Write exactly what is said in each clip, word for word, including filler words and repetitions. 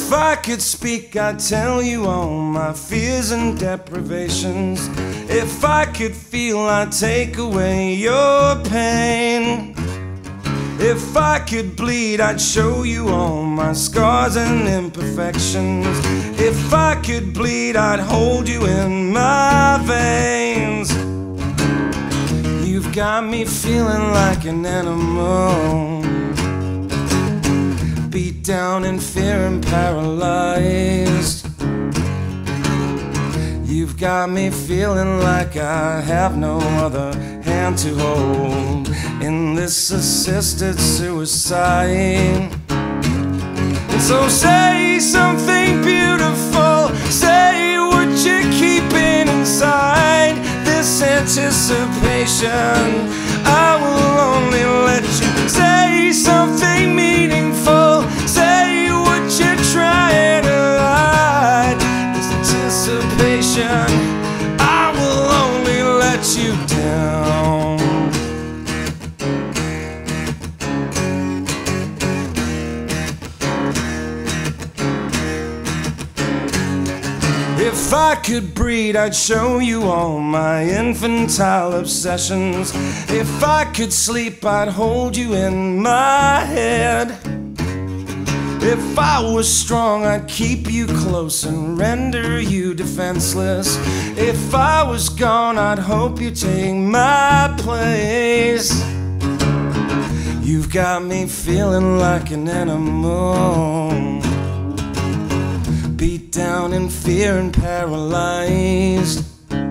If I could speak, I'd tell you all my fears and deprivations. If I could feel, I'd take away your pain. If I could bleed, I'd show you all my scars and imperfections. If I could bleed, I'd hold you in my veins. You've got me feeling like an animal, beat down in fear and paralyzed. You've got me feeling like I have no other hand to hold in this assisted suicide. And so say something beautiful, say what you're keeping inside. This anticipation, I will only let you say something meaningful, say what you're trying to hide. This anticipation, I will only let you down. If I could breed, I'd show you all my infantile obsessions. If I could sleep, I'd hold you in my head. If I was strong, I'd keep you close and render you defenseless. If I was gone, I'd hope you'd take my place. You've got me feeling like an animal, beat down in fear and paralyzed.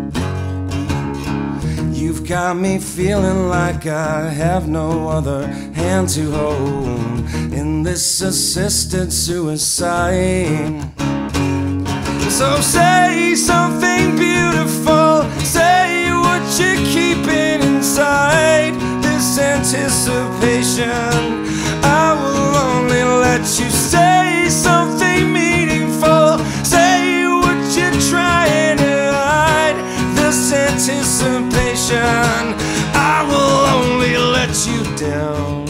You've got me feeling like I have no other hand to hold in this assisted suicide. So say something beautiful, say what you're keeping inside. This anticipation, I will only let you say something meaningful, say what you're trying to hide. This anticipation, I will only let you down.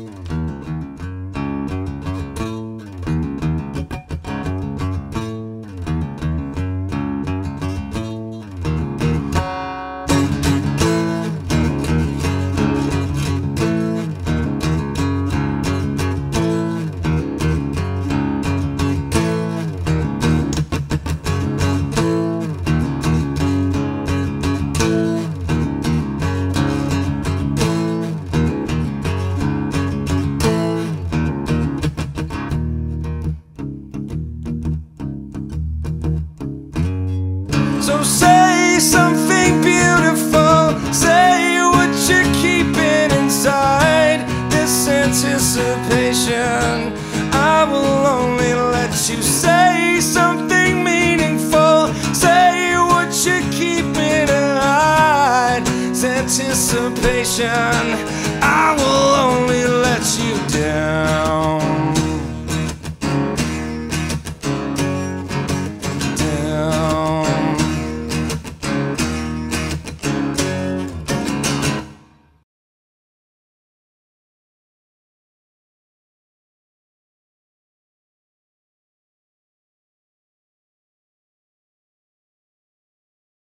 So say something beautiful, say what you're keeping inside. This anticipation, I will only let you say something meaningful, say what you're keeping inside. This anticipation, I will